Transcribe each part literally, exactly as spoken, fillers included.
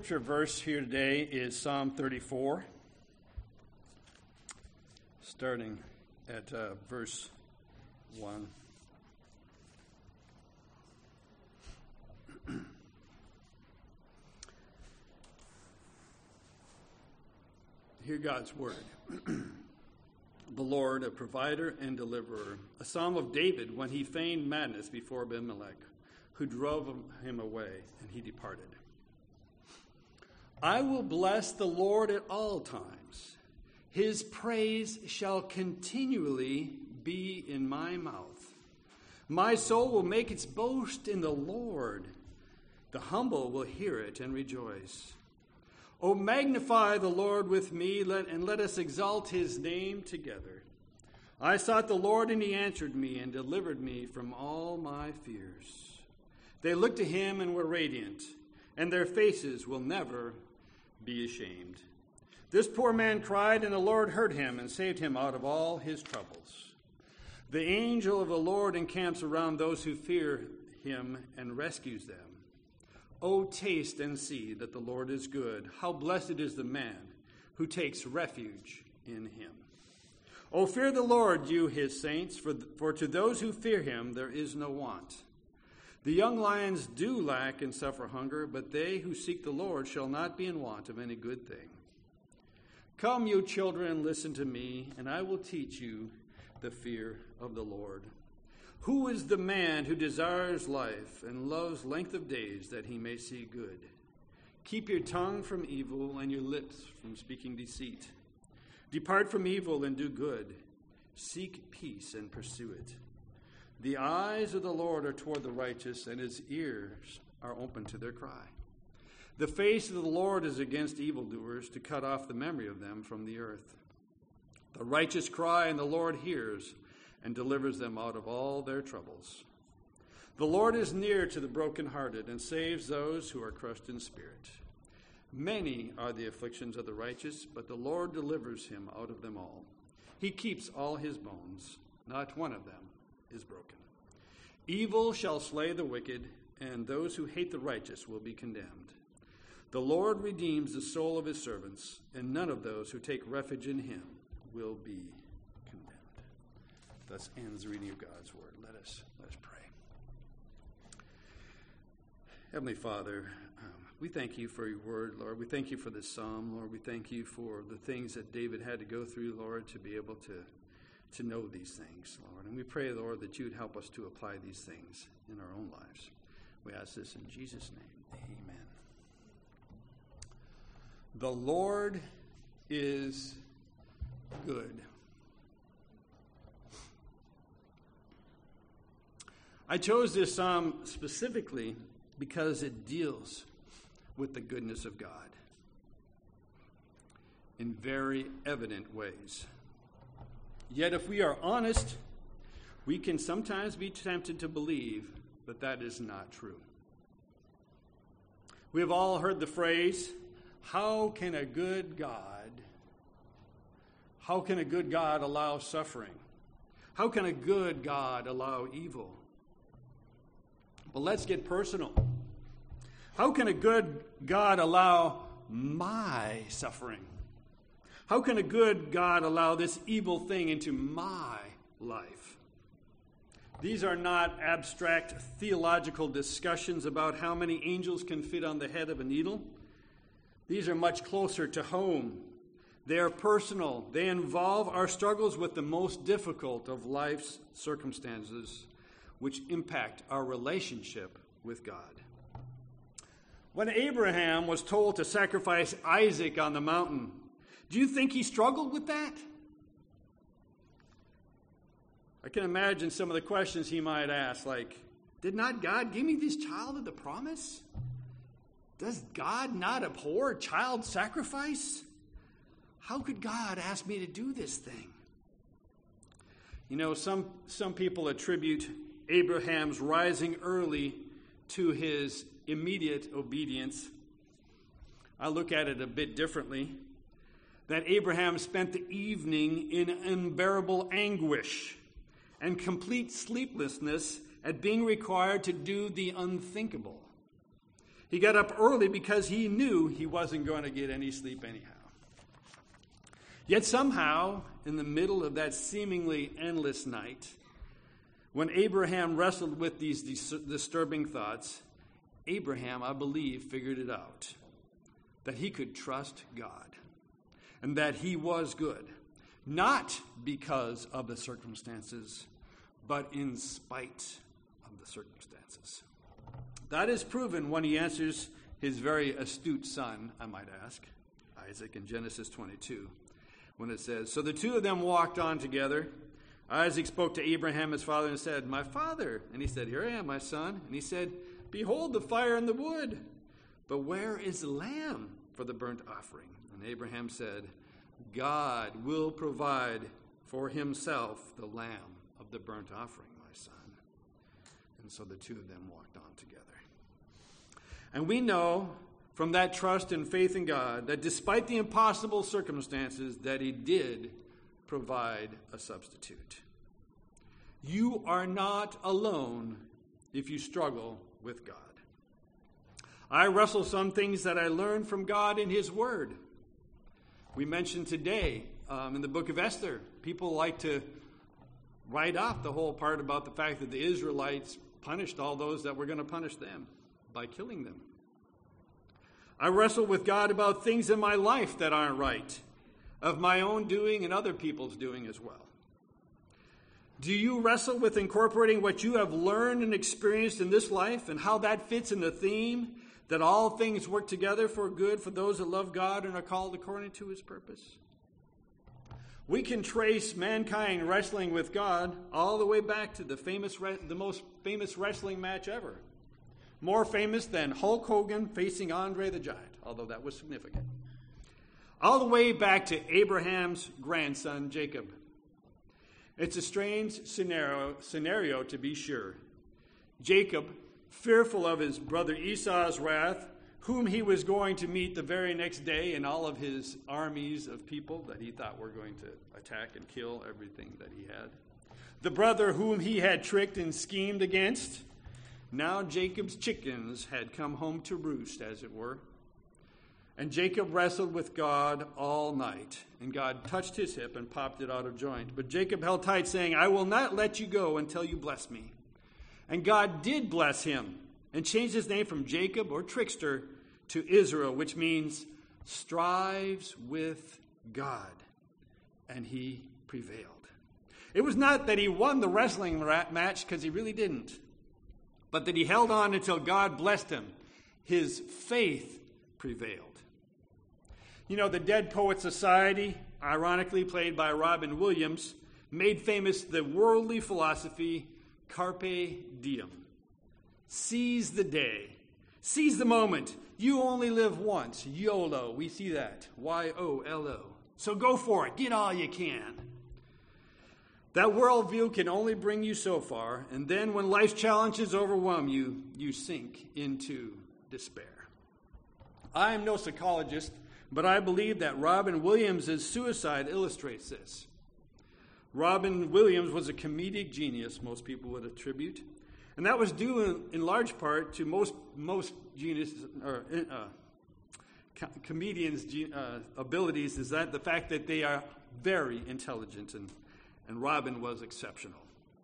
Scripture verse here today is Psalm thirty-four, starting at uh, verse one. Hear God's word. The Lord, a provider and deliverer, a psalm of David when he feigned madness before Abimelech, who drove him away, and he departed. I will bless the Lord at all times. His praise shall continually be in my mouth. My soul will make its boast in the Lord. The humble will hear it and rejoice. O magnify the Lord with me, let, and let us exalt his name together. I sought the Lord, and he answered me and delivered me from all my fears. They looked to him and were radiant, and their faces will never be ashamed. This poor man cried, and the Lord heard him and saved him out of all his troubles. The angel of the Lord encamps around those who fear him and rescues them. O taste and see that the Lord is good. How blessed is the man who takes refuge in him. O fear the Lord, you his saints, for, for to those who fear him there is no want. The young lions do lack and suffer hunger, but they who seek the Lord shall not be in want of any good thing. Come, you children, listen to me, and I will teach you the fear of the Lord. Who is the man who desires life and loves length of days that he may see good? Keep your tongue from evil and your lips from speaking deceit. Depart from evil and do good. Seek peace and pursue it. The eyes of the Lord are toward the righteous, and his ears are open to their cry. The face of the Lord is against evildoers, to cut off the memory of them from the earth. The righteous cry, and the Lord hears and delivers them out of all their troubles. The Lord is near to the brokenhearted and saves those who are crushed in spirit. Many are the afflictions of the righteous, but the Lord delivers him out of them all. He keeps all his bones, not one of them is broken. Evil shall slay the wicked, and those who hate the righteous will be condemned. The Lord redeems the soul of his servants, and none of those who take refuge in him will be condemned. Thus ends the reading of God's word. Let us, let us pray. Heavenly Father, um, we thank you for your word, Lord. We thank you for this psalm, Lord. We thank you for the things that David had to go through, Lord, to be able to to know these things, Lord. And we pray, Lord, that you would help us to apply these things in our own lives. We ask this in Jesus' name. Amen. The Lord is good. I chose this psalm specifically because it deals with the goodness of God in very evident ways. Yet if we are honest, we can sometimes be tempted to believe that that is not true. We have all heard the phrase, how can a good God, how can a good God allow suffering? How can a good God allow evil? Well, let's get personal. How can a good God allow my suffering? How can a good God allow this evil thing into my life? These are not abstract theological discussions about how many angels can fit on the head of a needle. These are much closer to home. They are personal. They involve our struggles with the most difficult of life's circumstances, which impact our relationship with God. When Abraham was told to sacrifice Isaac on the mountain, do you think he struggled with that? I can imagine some of the questions he might ask, like, did not God give me this child of the promise? Does God not abhor child sacrifice? How could God ask me to do this thing? You know, some, some people attribute Abraham's rising early to his immediate obedience. I look at it a bit differently. That Abraham spent the evening in unbearable anguish and complete sleeplessness at being required to do the unthinkable. He got up early because he knew he wasn't going to get any sleep anyhow. Yet somehow, in the middle of that seemingly endless night, when Abraham wrestled with these dis- disturbing thoughts, Abraham, I believe, figured it out, that he could trust God and that he was good, not because of the circumstances, but in spite of the circumstances. That is proven when he answers his very astute son, I might ask, Isaac, in Genesis twenty-two, when it says, "So the two of them walked on together. Isaac spoke to Abraham, his father, and said, 'My father.' And he said, 'Here I am, my son.' And he said, 'Behold the fire and the wood, but where is the lamb for the burnt offering?' And Abraham said, 'God will provide for himself the lamb of the burnt offering, my son.' And so the two of them walked on together. And we know from that trust and faith in God that despite the impossible circumstances, that he did provide a substitute. You are not alone if you struggle with God. I wrestle some things that I learned from God in his word. We mentioned today um, in the book of Esther, people like to write off the whole part about the fact that the Israelites punished all those that were going to punish them by killing them. I wrestle with God about things in my life that aren't right, of my own doing and other people's doing as well. Do you wrestle with incorporating what you have learned and experienced in this life and how that fits in the theme that all things work together for good for those that love God and are called according to his purpose? We can trace mankind wrestling with God all the way back to the famous, the most famous wrestling match ever. More famous than Hulk Hogan facing Andre the Giant, although that was significant. All the way back to Abraham's grandson, Jacob. It's a strange scenario, scenario to be sure. Jacob, fearful of his brother Esau's wrath, whom he was going to meet the very next day, and all of his armies of people that he thought were going to attack and kill everything that he had. The brother whom he had tricked and schemed against. Now Jacob's chickens had come home to roost, as it were. And Jacob wrestled with God all night, and God touched his hip and popped it out of joint. But Jacob held tight, saying, "I will not let you go until you bless me." And God did bless him, and changed his name from Jacob, or trickster, to Israel, which means strives with God. And he prevailed. It was not that he won the wrestling match, because he really didn't, but that he held on until God blessed him. His faith prevailed. You know, the Dead Poets Society, ironically played by Robin Williams, made famous the worldly philosophy, carpe diem. Seize the day. Seize the moment. You only live once. YOLO. We see that. Y O L O. So go for it. Get all you can. That worldview can only bring you so far, and then when life's challenges overwhelm you, you sink into despair. I am no psychologist, but I believe that Robin Williams' suicide illustrates this. Robin Williams was a comedic genius, most people would attribute, and that was due in, in large part to most most genius or uh, co- comedians' uh, abilities is that the fact that they are very intelligent, and and Robin was exceptional.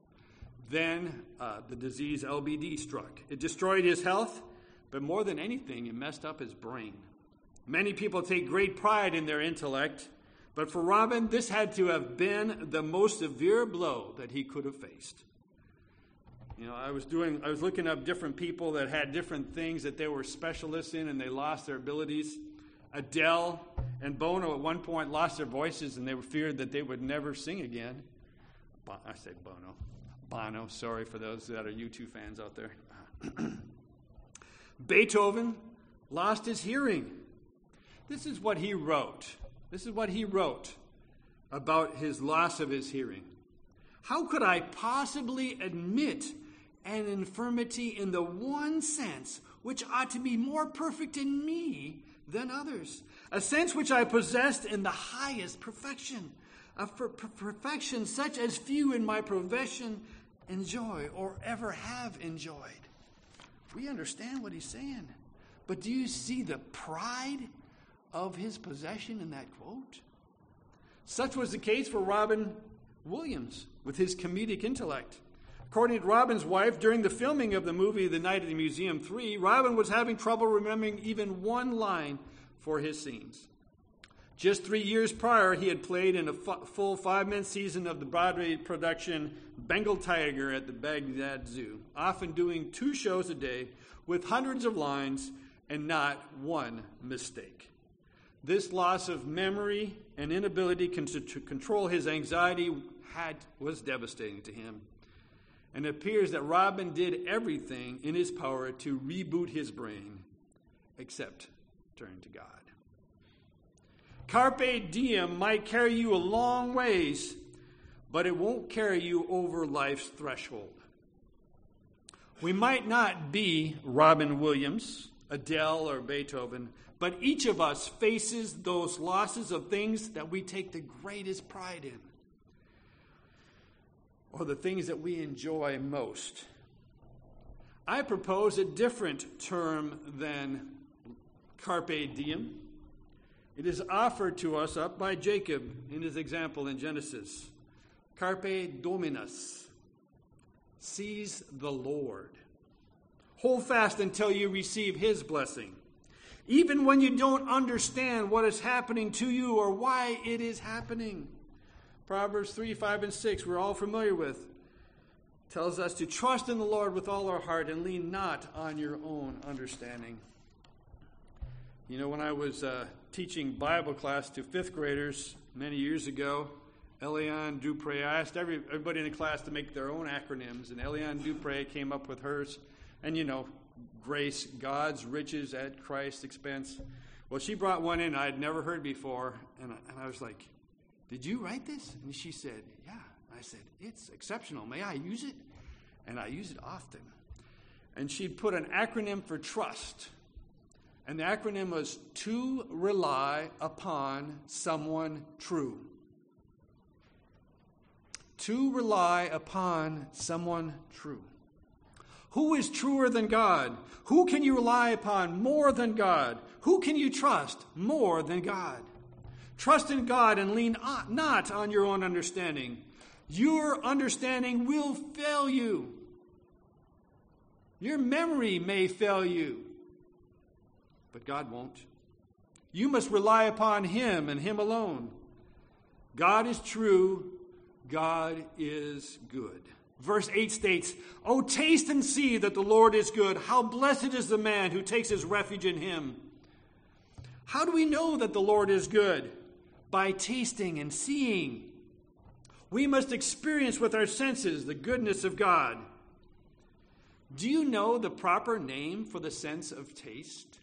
Then uh, the disease L B D struck. It destroyed his health, but more than anything, it messed up his brain. Many people take great pride in their intellect, but for Robin, this had to have been the most severe blow that he could have faced. You know, I was doing, I was looking up different people that had different things that they were specialists in, and they lost their abilities. Adele and Bono at one point lost their voices, and they feared that they would never sing again. I say Bono. Bono, sorry for those that are U two fans out there. Beethoven lost his hearing. This is what he wrote. This is what he wrote about his loss of his hearing. How could I possibly admit an infirmity in the one sense which ought to be more perfect in me than others? A sense which I possessed in the highest perfection, a per- perfection such as few in my profession enjoy or ever have enjoyed. We understand what he's saying. But do you see the pride of his possession in that quote? Such was the case for Robin Williams with his comedic intellect. According to Robin's wife, during the filming of the movie The Night at the Museum three, Robin was having trouble remembering even one line for his scenes. Just three years prior, he had played in a f- full five-minute season of the Broadway production Bengal Tiger at the Baghdad Zoo, often doing two shows a day with hundreds of lines and not one mistake. This loss of memory and inability con- to control his anxiety had, was devastating to him. And it appears that Robin did everything in his power to reboot his brain, except turn to God. Carpe diem might carry you a long ways, but it won't carry you over life's threshold. We might not be Robin Williams, Adele, or Beethoven, but each of us faces those losses of things that we take the greatest pride in, or the things that we enjoy most. I propose a different term than carpe diem. It is offered to us up by Jacob in his example in Genesis. Carpe dominus. Seize the Lord. Hold fast until you receive his blessing. Even when you don't understand what is happening to you or why it is happening. Proverbs three, five, and six, we're all familiar with, tells us to trust in the Lord with all our heart and lean not on your own understanding. You know, when I was uh, teaching Bible class to fifth graders many years ago, Eliane Dupre, I asked every, everybody in the class to make their own acronyms, and Eliane Dupre came up with hers. And, you know, grace, God's riches at Christ's expense. Well, she brought one in I had never heard before, and, and I was like, did you write this? And she said, yeah. I said, it's exceptional. May I use it? And I use it often. And she put an acronym for trust. And the acronym was to rely upon someone true. To rely upon someone true. Who is truer than God? Who can you rely upon more than God? Who can you trust more than God? Trust in God and lean on, not on your own understanding. Your understanding will fail you. Your memory may fail you, but God won't. You must rely upon him and him alone. God is true. God is good. Verse eight states, "Oh, taste and see that the Lord is good. How blessed is the man who takes his refuge in him." How do we know that the Lord is good? By tasting and seeing. We must experience with our senses the goodness of God. Do you know the proper name for the sense of taste?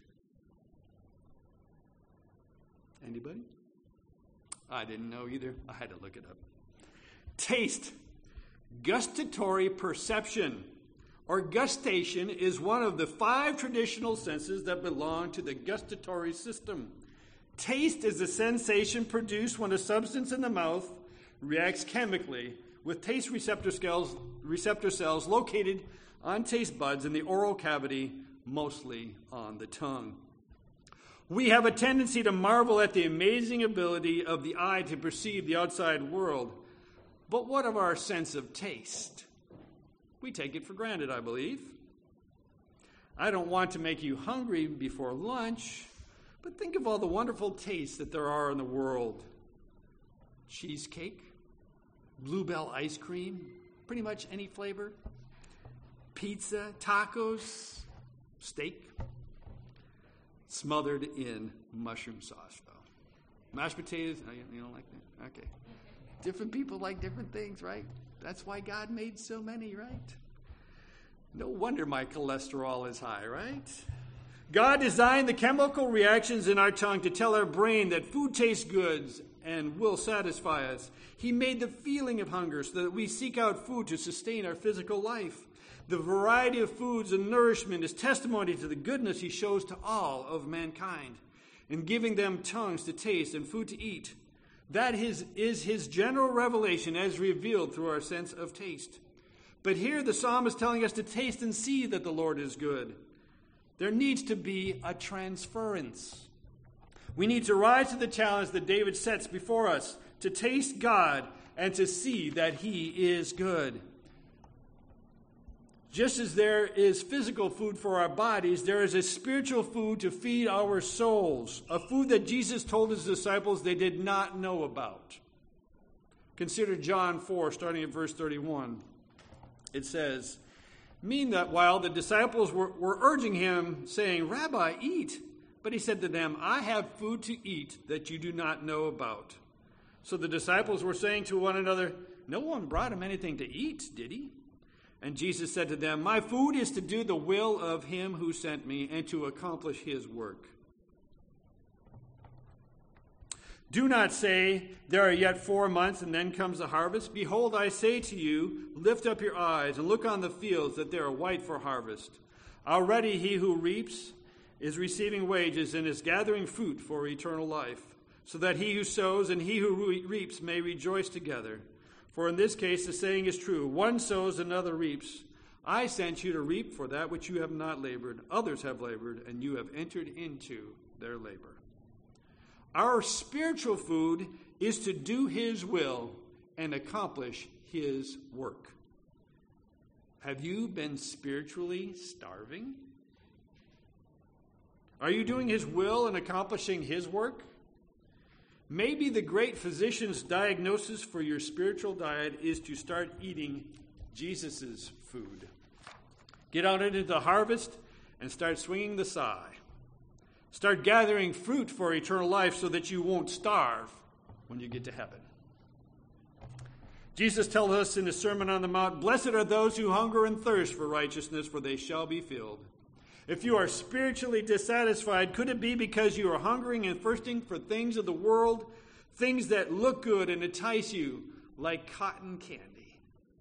Anybody? I didn't know either. I had to look it up. Taste. Gustatory perception, or gustation, is one of the five traditional senses that belong to the gustatory system. Taste is the sensation produced when a substance in the mouth reacts chemically with taste receptor cells, receptor cells located on taste buds in the oral cavity, mostly on the tongue. We have a tendency to marvel at the amazing ability of the eye to perceive the outside world. But what of our sense of taste? We take it for granted, I believe. I don't want to make you hungry before lunch, but think of all the wonderful tastes that there are in the world. Cheesecake, Bluebell ice cream, pretty much any flavor. Pizza, tacos, steak, smothered in mushroom sauce, though. Mashed potatoes, oh, you don't like that? Okay. Different people like different things, right? That's why God made so many, right? No wonder my cholesterol is high, right? God designed the chemical reactions in our tongue to tell our brain that food tastes good and will satisfy us. He made the feeling of hunger so that we seek out food to sustain our physical life. The variety of foods and nourishment is testimony to the goodness he shows to all of mankind in giving them tongues to taste and food to eat. That is, is his general revelation as revealed through our sense of taste. But here the psalm is telling us to taste and see that the Lord is good. There needs to be a transference. We need to rise to the challenge that David sets before us, to taste God and to see that he is good. Just as there is physical food for our bodies, there is a spiritual food to feed our souls, a food that Jesus told his disciples they did not know about. Consider John four, starting at verse thirty-one. It says, "Meanwhile, the disciples were, were urging him, saying, 'Rabbi, eat.' But he said to them, 'I have food to eat that you do not know about.' So the disciples were saying to one another, 'No one brought him anything to eat, did he?' And Jesus said to them, 'My food is to do the will of him who sent me and to accomplish his work. Do not say, there are yet four months and then comes the harvest. Behold, I say to you, lift up your eyes and look on the fields that they are white for harvest. Already he who reaps is receiving wages and is gathering fruit for eternal life, so that he who sows and he who reaps may rejoice together. For in this case the saying is true, one sows, another reaps. I sent you to reap for that which you have not labored. Others have labored, and you have entered into their labor.'" Our spiritual food is to do his will and accomplish his work. Have you been spiritually starving? Are you doing his will and accomplishing his work? Maybe the great physician's diagnosis for your spiritual diet is to start eating Jesus' food. Get out into the harvest and start swinging the scythe. Start gathering fruit for eternal life so that you won't starve when you get to heaven. Jesus tells us in the Sermon on the Mount, "Blessed are those who hunger and thirst for righteousness, for they shall be filled." If you are spiritually dissatisfied, could it be because you are hungering and thirsting for things of the world, things that look good and entice you, like cotton candy,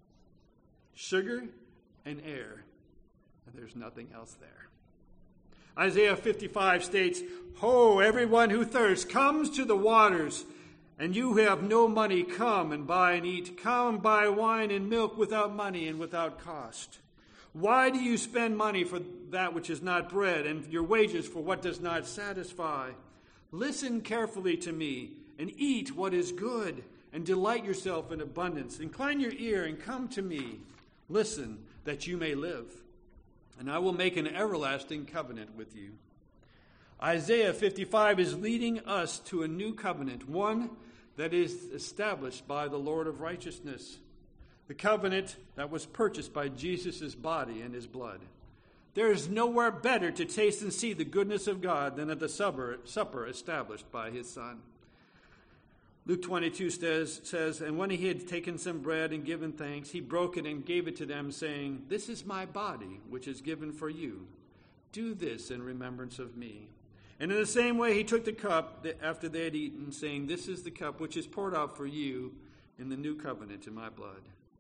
sugar, and air, and there's nothing else there? Isaiah fifty-five states, "Ho, everyone who thirsts, comes to the waters, and you who have no money, come and buy and eat. Come buy wine and milk without money and without cost. Why do you spend money for that which is not bread, and your wages for what does not satisfy? Listen carefully to me, and eat what is good, and delight yourself in abundance. Incline your ear and come to me. Listen, that you may live, and I will make an everlasting covenant with you." Isaiah fifty-five is leading us to a new covenant, one that is established by the Lord of righteousness. The covenant that was purchased by Jesus' body and his blood. There is nowhere better to taste and see the goodness of God than at the supper, supper established by his Son. Luke twenty-two says, says, "And when he had taken some bread and given thanks, he broke it and gave it to them, saying, 'This is my body, which is given for you. Do this in remembrance of me.' And in the same way he took the cup after they had eaten, saying, 'This is the cup which is poured out for you in the new covenant in my blood.'"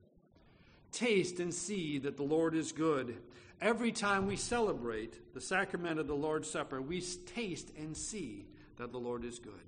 Taste and see that the Lord is good. Every time we celebrate the sacrament of the Lord's Supper, we taste and see that the Lord is good.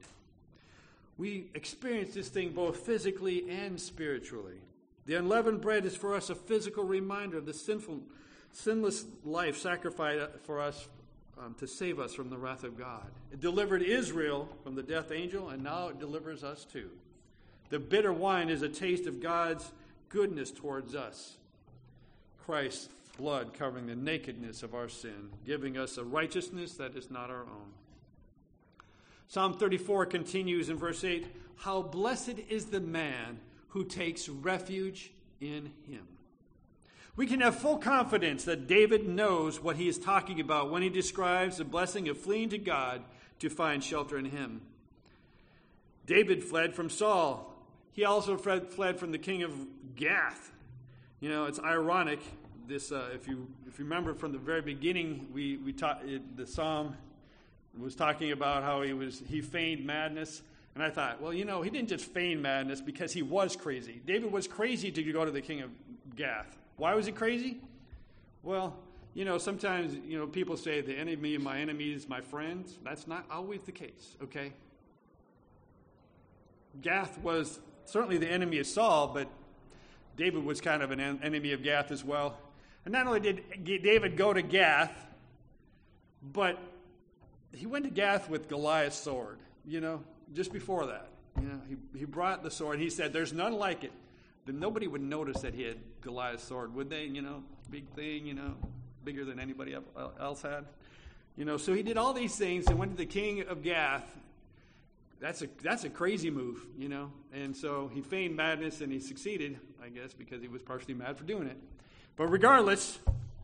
We experience this thing both physically and spiritually. The unleavened bread is for us a physical reminder of the sinful, sinless life sacrificed for us um, to save us from the wrath of God. It delivered Israel from the death angel, and now it delivers us too. The bitter wine is a taste of God's goodness towards us. Christ's blood covering the nakedness of our sin, giving us a righteousness that is not our own. Psalm thirty-four continues in verse eight, "How blessed is the man who takes refuge in him." We can have full confidence that David knows what he is talking about when he describes the blessing of fleeing to God to find shelter in him. David fled from Saul. He also fled, fled from the king of Gath. You know, it's ironic. This, uh, if you if you remember from the very beginning, we we taught it, the psalm was talking about how he was he feigned madness, and I thought, well, you know, he didn't just feign madness because he was crazy. David was crazy to go to the king of Gath. Why was he crazy? Well, you know, sometimes you know people say the enemy of my enemy is my friend. That's not always the case. Okay. Gath was certainly the enemy of Saul, but David was kind of an enemy of Gath as well. And not only did David go to Gath, But he went to Gath with Goliath's sword, you know, just before that. You know, he, he brought the sword. He said, there's none like it. Then nobody would notice that he had Goliath's sword, would they? You know, big thing, you know, bigger than anybody else had. You know, so he did all these things and went to the king of Gath. That's a that's a crazy move, you know. And so he feigned madness and he succeeded, I guess, because he was partially mad for doing it. But regardless,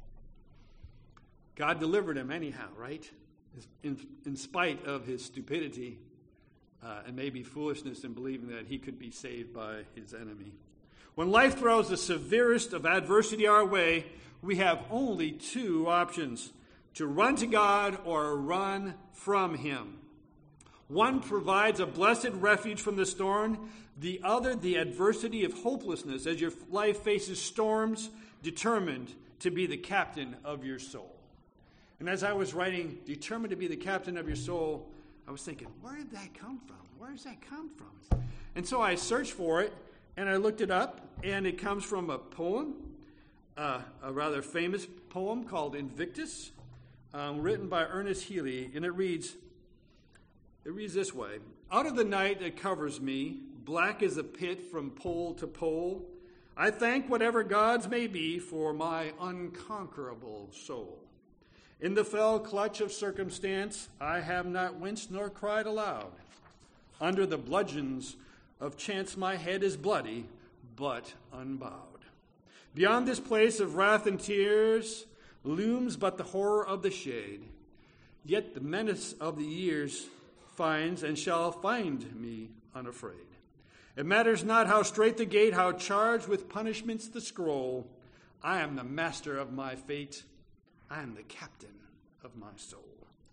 God delivered him anyhow, right? In, in spite of his stupidity uh, and maybe foolishness in believing that he could be saved by his enemy. When life throws the severest of adversity our way, we have only two options: to run to God or run from him. One provides a blessed refuge from the storm, the other the adversity of hopelessness as your life faces storms, determined to be the captain of your soul. And as I was writing, determined to be the captain of your soul, I was thinking, where did that come from? Where does that come from? And so I searched for it, and I looked it up, and it comes from a poem, uh, a rather famous poem called Invictus, um, written by Ernest Healy, and it reads, it reads this way: out of the night that covers me, black as a pit from pole to pole, I thank whatever gods may be for my unconquerable soul. In the fell clutch of circumstance, I have not winced nor cried aloud. Under the bludgeons of chance my head is bloody, but unbowed. Beyond this place of wrath and tears looms but the horror of the shade. Yet the menace of the years finds and shall find me unafraid. It matters not how strait the gate, how charged with punishments the scroll. I am the master of my fate. I am the captain of my soul.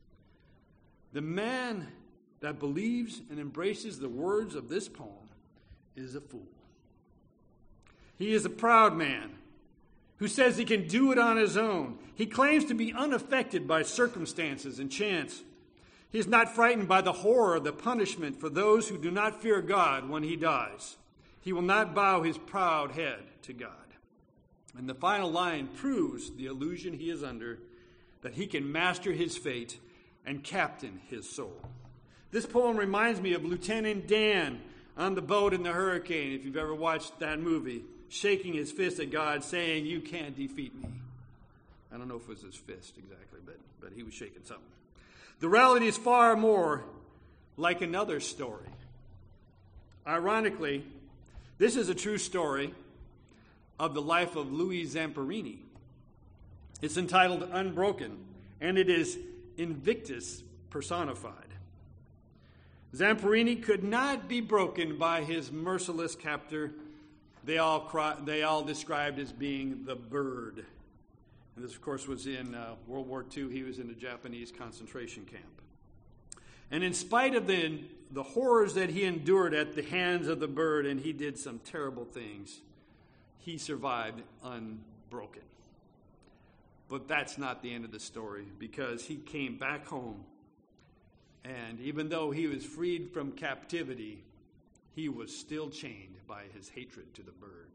The man that believes and embraces the words of this poem is a fool. He is a proud man who says he can do it on his own. He claims to be unaffected by circumstances and chance. He is not frightened by the horror of the punishment for those who do not fear God when he dies. He will not bow his proud head to God. And the final line proves the illusion he is under, that he can master his fate and captain his soul. This poem reminds me of Lieutenant Dan on the boat in the hurricane, if you've ever watched that movie, shaking his fist at God, saying, "You can't defeat me." I don't know if it was his fist exactly, but, but he was shaking something. The reality is far more like another story. Ironically, this is a true story of the life of Louis Zamperini. It's entitled Unbroken, and it is Invictus personified. Zamperini could not be broken by his merciless captor. They all, cry, they all described as being the bird. And this, of course, was in uh, World War Two. He was in a Japanese concentration camp. And in spite of the, the horrors that he endured at the hands of the bird, and he did some terrible things, he survived unbroken. But that's not the end of the story, because he came back home. And even though he was freed from captivity, he was still chained by his hatred to the bird.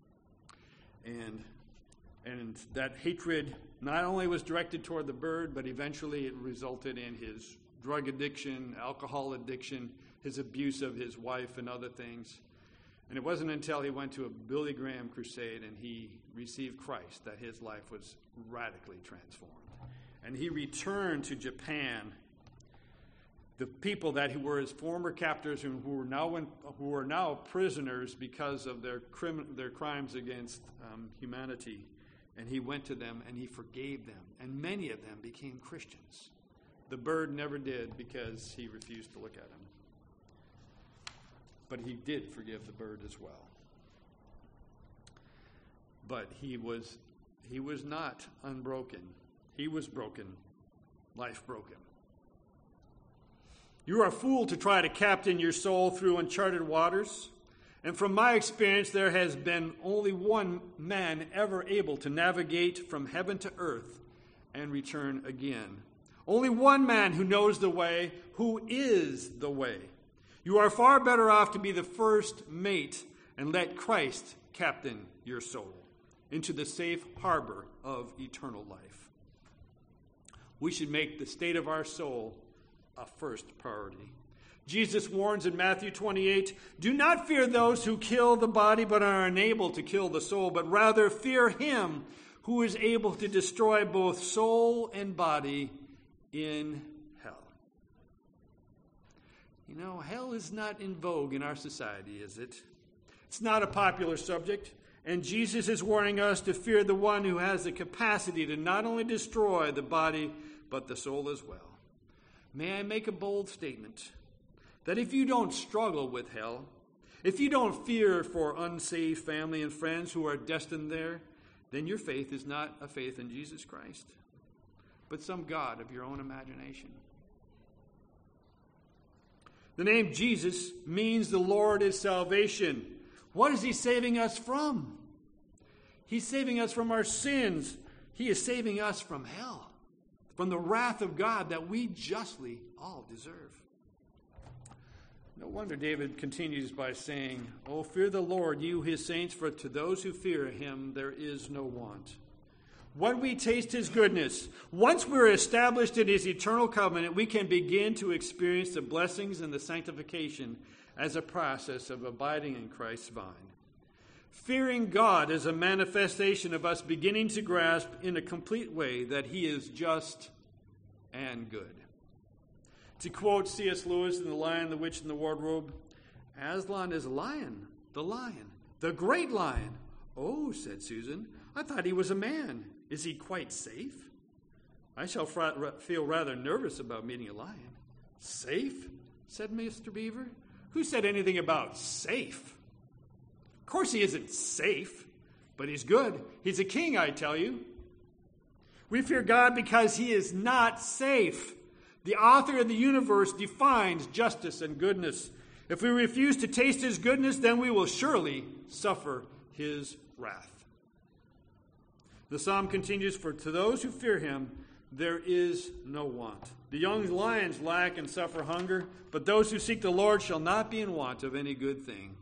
And And that hatred not only was directed toward the bird, but eventually it resulted in his drug addiction, alcohol addiction, his abuse of his wife and other things. And it wasn't until he went to a Billy Graham crusade and he received Christ that his life was radically transformed. And he returned to Japan. The people that were his former captors and who were now in, who were now prisoners because of their crim, their crimes against um, humanity. And he went to them and he forgave them. And many of them became Christians. The bird never did because he refused to look at him. But he did forgive the bird as well. But he was he was not unbroken. He was broken, life broken. You are a fool to try to captain your soul through uncharted waters. And from my experience, there has been only one man ever able to navigate from heaven to earth and return again. Only one man who knows the way, who is the way. You are far better off to be the first mate and let Christ captain your soul into the safe harbor of eternal life. we should make the state of our soul a first priority. Jesus warns in Matthew twenty-eight, "Do not fear those who kill the body but are unable to kill the soul, but rather fear him who is able to destroy both soul and body in hell." You know, hell is not in vogue in our society, is it? It's not a popular subject, and Jesus is warning us to fear the one who has the capacity to not only destroy the body, but the soul as well. May I make a bold statement? That if you don't struggle with hell, if you don't fear for unsaved family and friends who are destined there, then your faith is not a faith in Jesus Christ, but some god of your own imagination. The name Jesus means the Lord is salvation. What is he saving us from? He's saving us from our sins. He is saving us from hell, from the wrath of God that we justly all deserve. No wonder David continues by saying, "Oh, fear the Lord, you his saints, for to those who fear him there is no want." When we taste his goodness, once we're established in his eternal covenant, we can begin to experience the blessings and the sanctification as a process of abiding in Christ's vine. Fearing God is a manifestation of us beginning to grasp in a complete way that he is just and good. To quote C S Lewis in The Lion, the Witch, and the Wardrobe, "Aslan is a lion, the lion, the great lion." "Oh," said Susan, "I thought he was a man. Is he quite safe? I shall fra- feel rather nervous about meeting a lion." "Safe?" said Mister Beaver. "Who said anything about safe? Of course he isn't safe, but he's good. He's a king, I tell you." We fear God because he is not safe. The author of the universe defines justice and goodness. If we refuse to taste his goodness, then we will surely suffer his wrath. The psalm continues, "For to those who fear him, there is no want. The young lions lack and suffer hunger, but those who seek the Lord shall not be in want of any good thing."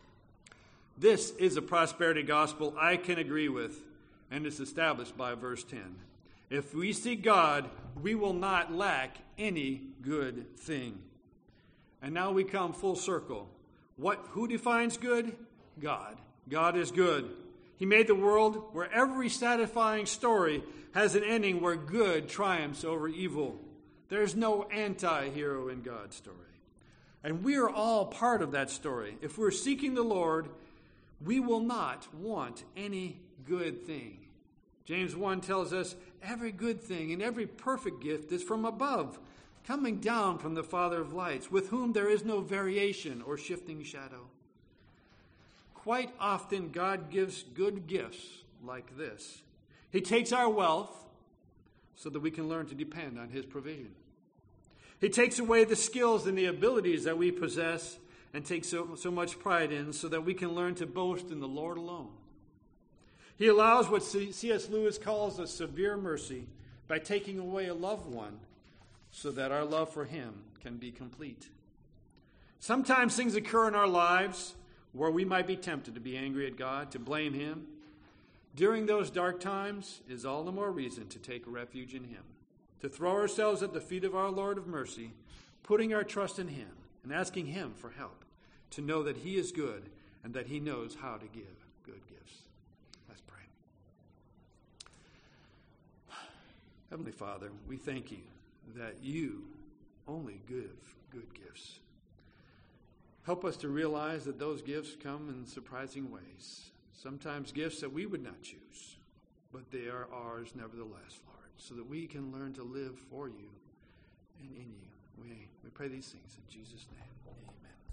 This is a prosperity gospel I can agree with, and it's established by verse ten. If we seek God, we will not lack any good thing. And now we come full circle. What? Who defines good? God. God is good. He made the world where every satisfying story has an ending where good triumphs over evil. There's no anti-hero in God's story. And we are all part of that story. If we're seeking the Lord, we will not want any good thing. James one tells us, "Every good thing and every perfect gift is from above, coming down from the Father of lights, with whom there is no variation or shifting shadow." Quite often, God gives good gifts like this. He takes our wealth so that we can learn to depend on his provision. He takes away the skills and the abilities that we possess and takes so, so much pride in so that we can learn to boast in the Lord alone. He allows what C S Lewis calls a severe mercy by taking away a loved one so that our love for him can be complete. Sometimes things occur in our lives where we might be tempted to be angry at God, to blame him. During those dark times is all the more reason to take refuge in him, to throw ourselves at the feet of our Lord of mercy, putting our trust in him and asking him for help, to know that he is good and that he knows how to give good gifts. Let's pray. Heavenly Father, we thank you that you only give good gifts. Help us to realize that those gifts come in surprising ways. Sometimes gifts that we would not choose, but they are ours nevertheless, Lord, so that we can learn to live for you and in you. We, we pray these things in Jesus' name. Amen.